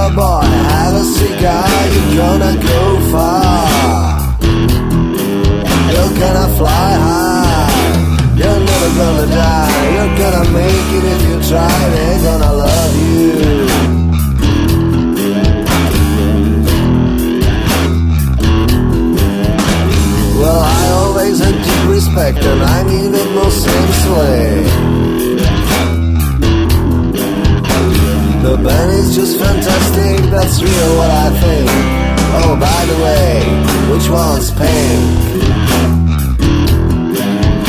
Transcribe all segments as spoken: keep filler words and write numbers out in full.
Oh boy, have a cigar, you're gonna go far. You're gonna fly high. You're never gonna die. You're gonna make it if you try. They're gonna love you. Well, I always had deep respect, and I mean it most sincerely. The band is just fantastic, that's real what I think. Oh, by the way, which one's pink?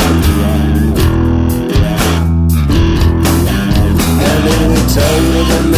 And then we tell you the